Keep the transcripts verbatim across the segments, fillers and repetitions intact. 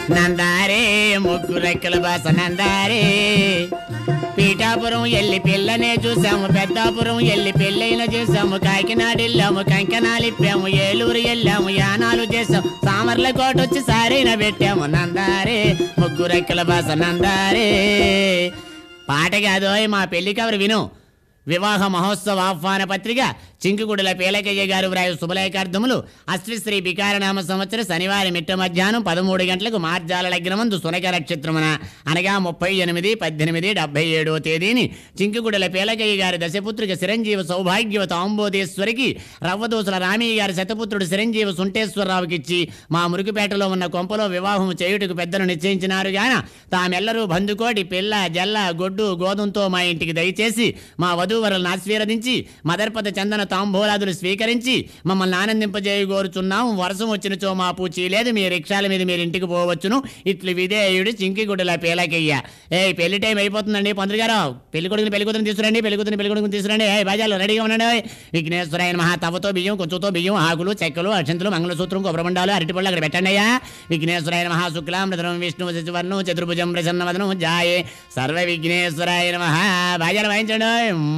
నందారే ముగ్గు రెక్కల బాస నందారే. పీఠాపురం ఎల్లి పిల్లనే చూసాము, పెద్దాపురం ఎల్లి పెళ్ళైన చేసాము, కాకినాడ వెళ్ళాము, కంకణాలు ఇప్పాము, ఏలూరు వెళ్ళాము, యానాలు చేసాము, సామర్ల కోట వచ్చి సారైన పెట్టాము. నందారే ముగ్గు రెక్కల బాస నందారే. పాట కాదోయ్, మా పెళ్లి కవర్ విను. వివాహ మహోత్సవ ఆహ్వాన పత్రిక చింకుగుడుల పేలకయ్య గారు వ్రాయు శుభలేఖార్థములు అశ్విశ్రీ బికారనామ సంవత్సర శనివారం మిట్ట మధ్యాహ్నం పదమూడు గంటలకు మార్జాల లగ్నమందు సునక నక్షత్రమున అనగా ముప్పై ఎనిమిది పద్దెనిమిది డెబ్బై ఏడో తేదీని చింకుగుడుల పేలకయ్య గారి దశపుత్రిక చిరంజీవ సౌభాగ్యవత ఆంబోదేశ్వరికి, రవ్వదోసుల రామయ్య గారి శతపుత్రుడు చిరంజీవ సుంటేశ్వరరావుకిచ్చి మా మురుగుపేటలో ఉన్న కొంపలో వివాహం చేయుటకు పెద్దలు నిశ్చయించినారు గాన తామెల్లరూ బంధుకోటి పిల్ల జల్ల గొడ్డు గోధుమతో మా ఇంటికి దయచేసి మా వధూవరులను ఆశీర్వదించి మదర్పద చందన తాంబూలాదులు స్వీకరించి మమ్మల్ని ఆనందింపజేయగోరుచున్నాం. వర్షం వచ్చినచో మా పూచి లేదు, మీ రిక్షాల మీద మీరు ఇంటికి పోవచ్చును. ఇట్లు విధేయుడు చింకిగుడ్డల పేలకయ్య. ఏ పెళ్లి టైం అయిపోతుందండి, పంతులు గారు పెళ్లి కొడుకుని పెళ్లి కూతురు తీసుకురండి, పెళ్లి కూతురు పెళ్లి కొడుకుని తీసుకురండి. ఏ బాజాలు రెడీగా ఉండండి. విఘ్నేశ్వరాయన మహా తవ్వతో బియ్యం, కొంచెంతో బియ్యం, ఆకులు, చెక్కలు, అక్షంతులు, మంగళసూత్రం, కొబ్బరిబండాలు, అరటిపళ్ళు అక్కడ పెట్టండి అయ్యా. విఘ్నేశ్వరాయన మహా శుక్లామృతం విష్ణు శశివర్ణం చతుర్భుజం ప్రసన్నవదనం జాయే సర్వ విఘ్నేశ్వరాయన మహా. బాజాలు వాయించండి,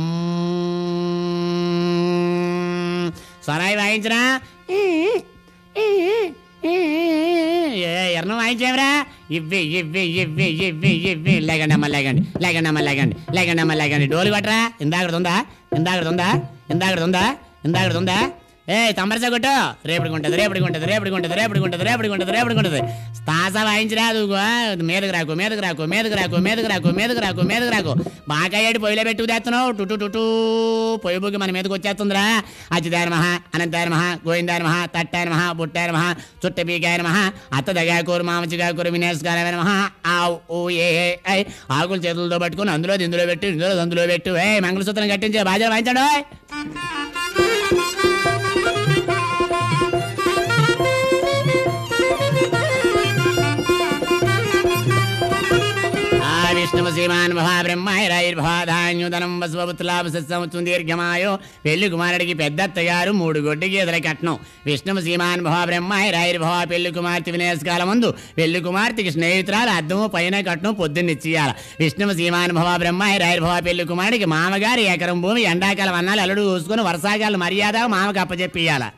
సరాయి వాయించరా, ఎర్రం వాయించేవరా, ఇవ్వి ఇవ్వి ఇవ్వి ఇవ్వి ఇవ్వి. లేకండి అమ్మ లేకండి, లేకండి అమ్మ లేకండి, లేకండి అమ్మ లేకండి. డోలు పట్టరా, ఇందాకడ ఉందా, ఇందాకడ ఉందా, ఇందాకడ ఉందా, ఇందాకడ ఉందా. ఏ తమ్మరసా కొట్టు, రేపటికి ఉంటుంది, రేపటికి ఉంటుంది, రేపటికి ఉంటుంది, రేపటికి ఉంటుంది, రేపటికి ఉంటుంది, రేపటికి ఉంటుంది. తాసా వాయించరాదు, మీదకు రాకు, మీదకు రాకు, మీదకు రాకు, మీదకు రాకు, మీదకు రాకు, మీదకు రాకు. బాగా ఏడు పొయ్యిలో పెట్టుకు తెస్తున్నావు, టుటు టుటూ పొయ్యి బుగ్గి మన మీదకి వచ్చేస్తుందిరా. అచ్యుతాయన మహా, అనంతాయన మహా, గోవిందాయన మహా, తట్టాయన మహా, బుట్టాయన మహా, చుట్ట పీకాయన మహా, అత్త దగాకూరు మామచిగాకూరు వినేశ్వరాయన మహా. ఆవు ఏ ఆకులు చేతులతో పట్టుకుని అందులో ఇందులో పెట్టు, ఇందులో అందులో పెట్టు. ఏ మంగళసూత్రం కట్టించే బాజా వాయించాడు. విష్ణు శ్రీమాన్ భవ బ్రహ్మాయిరాయిర్భవాధాన్యుధనం వసువపుత్లాభసం దీర్ఘమాయో. పెళ్లి కుమారుడికి పెద్దత్తగారు మూడు గొడ్డి గేదెల కట్నం. విష్ణు శ్రీమాన్ భవ బ్రహ్మాయిరాయిర్భవ. పెళ్లి కుమార్తె వినేశకాల ముందు పెళ్లి కుమార్తెకి స్నేహితురాలు అద్దము పైన కట్నం పొద్దున్నిచ్చియాల. విష్ణు శ్రీమాన్ భవ బ్రహ్మాయిరాయిర్భవ. పెళ్లి కుమారుడికి మామగారి ఎకరం భూమి ఎండాకాలం అన్నాలు అల్లుడు చూసుకుని వర్షాకాలం మర్యాద మామకు అప్పచెప్పియాల.